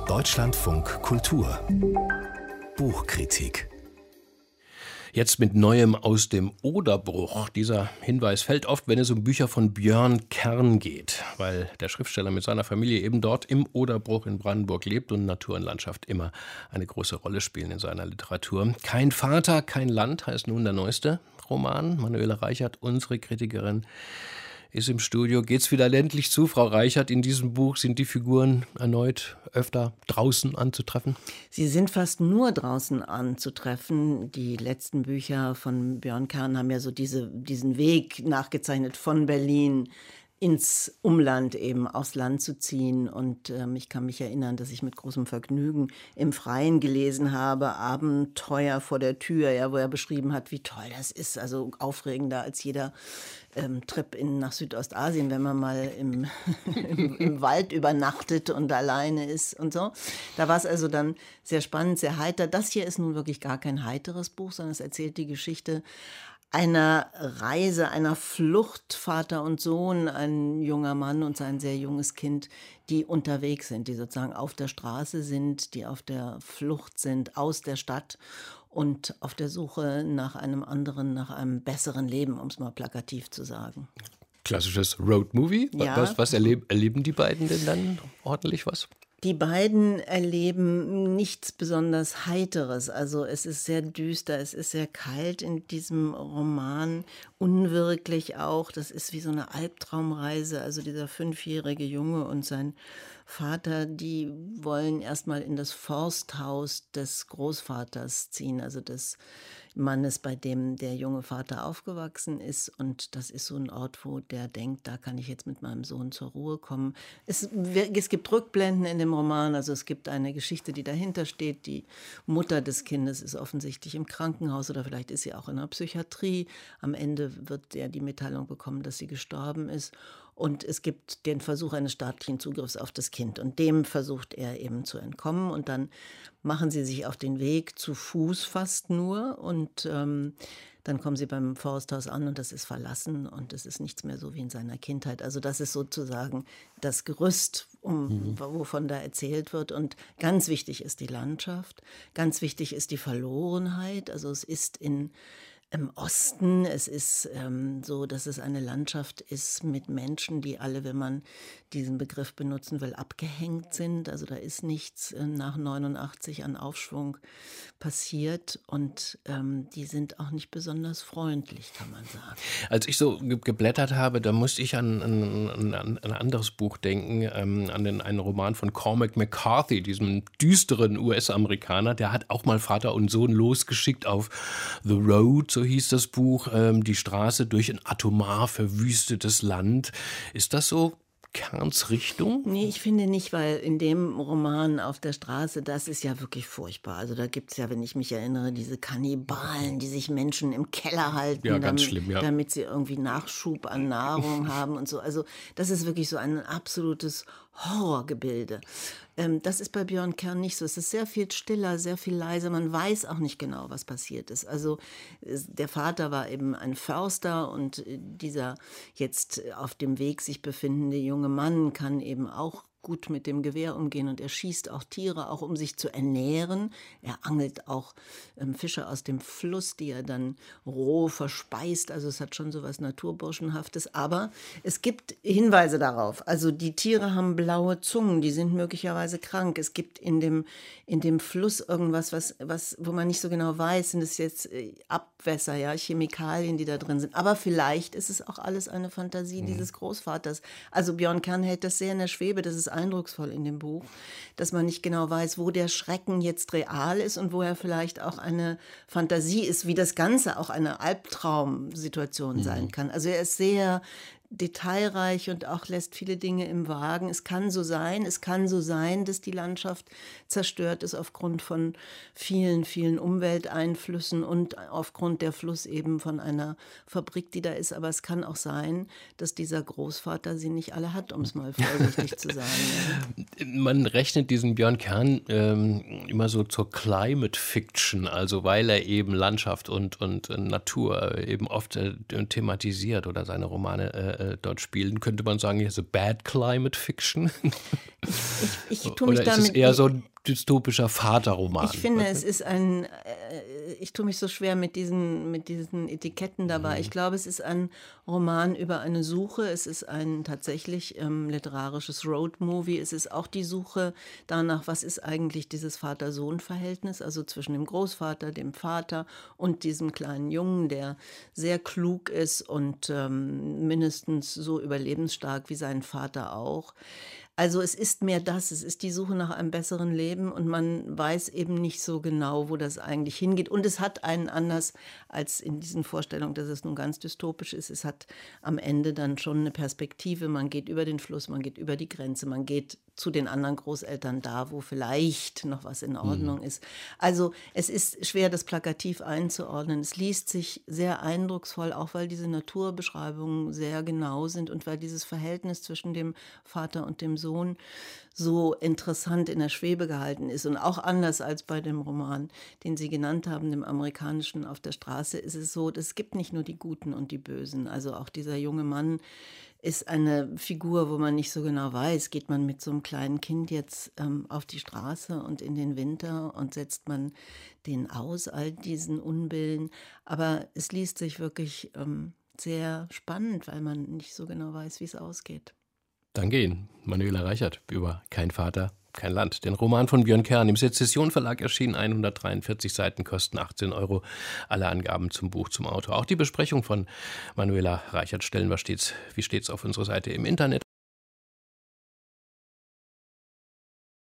Deutschlandfunk Kultur Buchkritik. Jetzt mit Neuem aus dem Oderbruch. Dieser Hinweis fällt oft, wenn es um Bücher von Björn Kern geht, weil der Schriftsteller mit seiner Familie eben dort im Oderbruch in Brandenburg lebt und Natur und Landschaft immer eine große Rolle spielen in seiner Literatur. Kein Vater, kein Land heißt nun der neueste Roman. Manuela Reichert, unsere Kritikerin, ist im Studio. Geht's wieder ländlich zu, Frau Reichert? In diesem Buch sind die Figuren erneut öfter draußen anzutreffen? Sie sind fast nur draußen anzutreffen. Die letzten Bücher von Björn Kern haben ja so diesen Weg nachgezeichnet von Berlin ins Umland, eben aufs Land zu ziehen. Und ich kann mich erinnern, dass ich mit großem Vergnügen im Freien gelesen habe, Abenteuer vor der Tür, ja, wo er beschrieben hat, wie toll das ist, also aufregender als jeder Trip nach Südostasien, wenn man mal im Wald übernachtet und alleine ist und so. Da war es also dann sehr spannend, sehr heiter. Das hier ist nun wirklich gar kein heiteres Buch, sondern es erzählt die Geschichte einer Reise, einer Flucht, Vater und Sohn, ein junger Mann und sein sehr junges Kind, die unterwegs sind, die sozusagen auf der Straße sind, die auf der Flucht sind aus der Stadt und auf der Suche nach einem anderen, nach einem besseren Leben, um es mal plakativ zu sagen. Klassisches Roadmovie? Ja. Was erleben die beiden denn dann ordentlich was? Die beiden erleben nichts besonders Heiteres. Also es ist sehr düster, es ist sehr kalt in diesem Roman, unwirklich auch. Das ist wie so eine Albtraumreise. Also dieser 5-jährige Junge und sein Vater, die wollen erstmal in das Forsthaus des Großvaters ziehen, also des Mannes, bei dem der junge Vater aufgewachsen ist. Und das ist so ein Ort, wo der denkt, da kann ich jetzt mit meinem Sohn zur Ruhe kommen. Es gibt Rückblenden in dem Roman, also es gibt eine Geschichte, die dahinter steht. Die Mutter des Kindes ist offensichtlich im Krankenhaus oder vielleicht ist sie auch in der Psychiatrie. Am Ende wird er die Mitteilung bekommen, dass sie gestorben ist. Und es gibt den Versuch eines staatlichen Zugriffs auf das Kind. Und dem versucht er eben zu entkommen. Und dann machen sie sich auf den Weg, zu Fuß fast nur. Und dann kommen sie beim Forsthaus an und das ist verlassen. Und es ist nichts mehr so wie in seiner Kindheit. Also das ist sozusagen das Gerüst, wovon da erzählt wird. Und ganz wichtig ist die Landschaft. Ganz wichtig ist die Verlorenheit. Also es ist im Osten, es ist so, dass es eine Landschaft ist mit Menschen, die alle, wenn man diesen Begriff benutzen will, abgehängt sind. Also da ist nichts nach 89 an Aufschwung passiert und die sind auch nicht besonders freundlich, kann man sagen. Als ich so geblättert habe, da musste ich an ein anderes Buch denken, an einen Roman von Cormac McCarthy, diesem düsteren US-Amerikaner. Der hat auch mal Vater und Sohn losgeschickt auf The Road, so hieß das Buch, die Straße durch ein atomar verwüstetes Land. Ist das so Kerns Richtung? Nee, ich finde nicht, weil in dem Roman auf der Straße, das ist ja wirklich furchtbar. Also da gibt es ja, wenn ich mich erinnere, diese Kannibalen, die sich Menschen im Keller halten, ja, ganz schlimm, ja, damit sie irgendwie Nachschub an Nahrung haben und so. Also das ist wirklich so ein absolutes Horrorgebilde. Das ist bei Björn Kern nicht so. Es ist sehr viel stiller, sehr viel leiser. Man weiß auch nicht genau, was passiert ist. Also der Vater war eben ein Förster und dieser jetzt auf dem Weg sich befindende junge Mann kann eben auch gut mit dem Gewehr umgehen und er schießt auch Tiere, auch um sich zu ernähren. Er angelt auch Fische aus dem Fluss, die er dann roh verspeist. Also es hat schon so was Naturburschenhaftes. Aber es gibt Hinweise darauf. Also die Tiere haben blaue Zungen, die sind möglicherweise krank. Es gibt in dem Fluss irgendwas, wo man nicht so genau weiß, sind es jetzt Abwässer, ja, Chemikalien, die da drin sind. Aber vielleicht ist es auch alles eine Fantasie dieses Großvaters. Also Björn Kern hält das sehr in der Schwebe. Das ist eindrucksvoll in dem Buch, dass man nicht genau weiß, wo der Schrecken jetzt real ist und wo er vielleicht auch eine Fantasie ist, wie das Ganze auch eine Albtraumsituation sein kann. Also er ist sehr detailreich und auch lässt viele Dinge im Wagen. Es kann so sein, dass die Landschaft zerstört ist aufgrund von vielen, vielen Umwelteinflüssen und aufgrund der Fluss eben von einer Fabrik, die da ist. Aber es kann auch sein, dass dieser Großvater sie nicht alle hat, um es mal vorsichtig zu sagen. Man rechnet diesen Björn Kern immer so zur Climate Fiction, also weil er eben Landschaft und Natur eben oft thematisiert oder seine Romane dort spielen. Könnte man sagen, hier so Bad Climate Fiction? Ich tue mich Oder ist damit es eher so ein dystopischer Vaterroman? Ich finde, es ist ich tue mich so schwer mit diesen Etiketten dabei. Ich glaube, es ist ein Roman über eine Suche. Es ist ein tatsächlich literarisches Roadmovie. Es ist auch die Suche danach, was ist eigentlich dieses Vater-Sohn-Verhältnis, also zwischen dem Großvater, dem Vater und diesem kleinen Jungen, der sehr klug ist und mindestens so überlebensstark wie sein Vater auch. Also es ist mehr das, es ist die Suche nach einem besseren Leben und man weiß eben nicht so genau, wo das eigentlich hingeht. Und es hat einen anders als in diesen Vorstellungen, dass es nun ganz dystopisch ist. Es hat am Ende dann schon eine Perspektive. Man geht über den Fluss, man geht über die Grenze, man geht zu den anderen Großeltern da, wo vielleicht noch was in Ordnung ist. Also es ist schwer, das plakativ einzuordnen. Es liest sich sehr eindrucksvoll, auch weil diese Naturbeschreibungen sehr genau sind und weil dieses Verhältnis zwischen dem Vater und dem Sohn so interessant in der Schwebe gehalten ist. Und auch anders als bei dem Roman, den Sie genannt haben, dem amerikanischen Auf der Straße, ist es so, es gibt nicht nur die Guten und die Bösen. Also auch dieser junge Mann ist eine Figur, wo man nicht so genau weiß, geht man mit so einem kleinen Kind jetzt auf die Straße und in den Winter und setzt man den aus, all diesen Unbillen. Aber es liest sich wirklich sehr spannend, weil man nicht so genau weiß, wie es ausgeht. Danke Ihnen, Manuela Reichert, über Kein Vater, kein Land. Den Roman von Björn Kern, im Sezession Verlag erschienen, 143 Seiten, kosten 18 €. Alle Angaben zum Buch, zum Autor. Auch die Besprechung von Manuela Reichert stellen wir wie stets auf unserer Seite im Internet.